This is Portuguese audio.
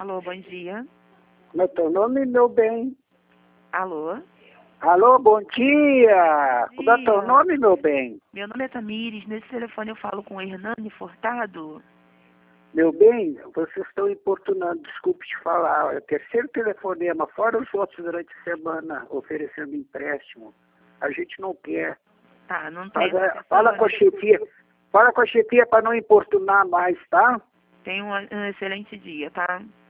Alô, bom dia. Como é teu nome, meu bem? Alô? Alô, bom dia! Como é teu Dia. nome, meu bem? Meu nome é Tamires. Nesse telefone eu falo com o Hernani Furtado. Meu bem, vocês estão importunando, desculpe te falar. É o terceiro telefonema, fora os outros durante a semana, oferecendo empréstimo. A gente não quer. Tá, não tem. Fala com a chefia. Fala com a chefia para não importunar mais, tá? Tenha um excelente dia, tá?